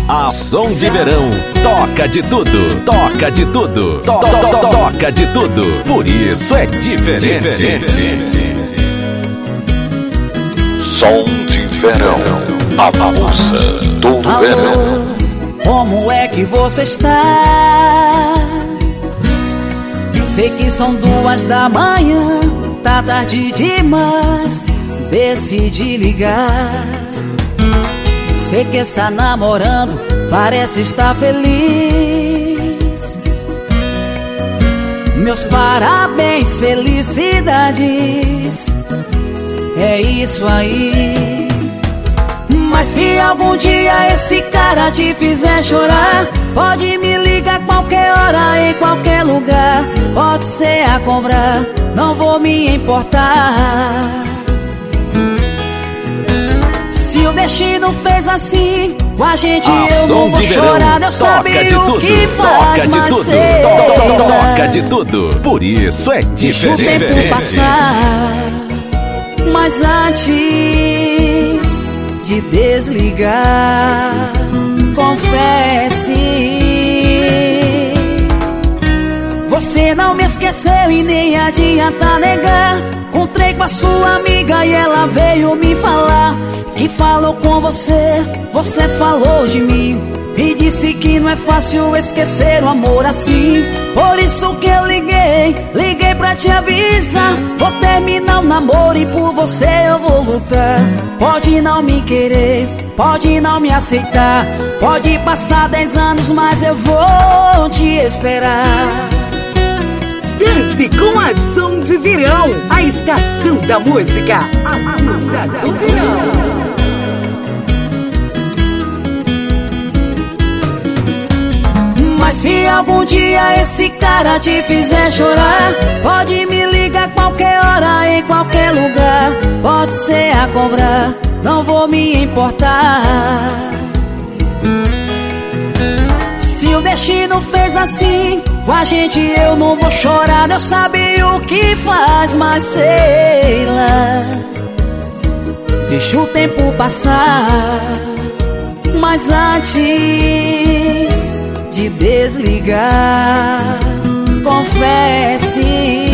A Som de Verão toca de tudo, toca de tudo, toca de tudo. Por isso é diferente. Som de Verão, a moça do verão. Como é que você está? Sei que são 2 da manhã, tá tarde demais, decidi ligar. Sei que está namorando, parece estar feliz. Meus parabéns, felicidades. É isso aí. Mas se algum dia esse cara te fizer chorar, pode me ligar qualquer hora, em qualquer lugar. Pode ser a cobrar, não vou me importar. Se o destino fez assim com a gente, eu não vou chorar. Eu sabia o que faz, mas sei. Toca de tudo, por isso é diferente. Deixa o tempo passar, mas antes de desligar, confesse, você não me esqueceu e nem adianta negar. Encontrei com a sua amiga e ela veio me falar que falou com você, você falou de mim. Me disse que não é fácil esquecer o amor assim. Por isso que eu liguei pra te avisar. Vou terminar o namoro e por você eu vou lutar. Pode não me querer, pode não me aceitar, pode passar 10 anos, mas eu vou te esperar. Dance com a Som de Verão, a estação da música, a moça do verão. Mas se algum dia esse cara te fizer chorar, pode me ligar qualquer hora, em qualquer lugar. Pode ser a cobrar, não vou me importar. Se o destino fez assim com a gente, eu não vou chorar. Eu sabia o que faz, mas sei lá. Deixa o tempo passar, mas antes de desligar, confesse,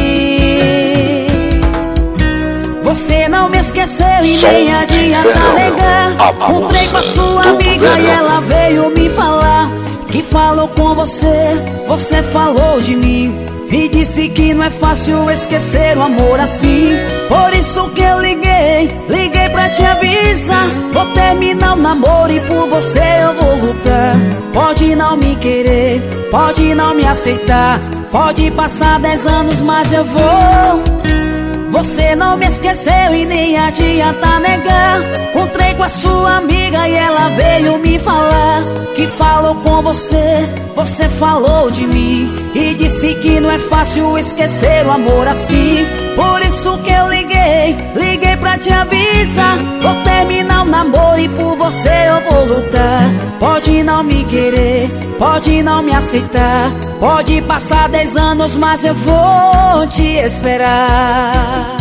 você não me esqueceu e nem adianta negar. Encontrei com a sua amiga e ela veio me falar que falou com você, você falou de mim. Me disse que não é fácil esquecer o amor assim. Por isso que eu liguei pra te avisar. Vou terminar o namoro e por você eu vou lutar. Pode não me querer, pode não me aceitar, pode passar 10 anos, mas eu vou. Você não me esqueceu e nem adianta negar. Encontrei com a sua amiga e ela veio me falar que falou com você, você falou de mim. E disse que não é fácil esquecer o amor assim. Por isso que eu liguei pra te avisar. Vou terminar o namoro e por você eu vou lutar. Pode não me querer, pode não me aceitar, pode passar 10 anos, mas eu vou te esperar.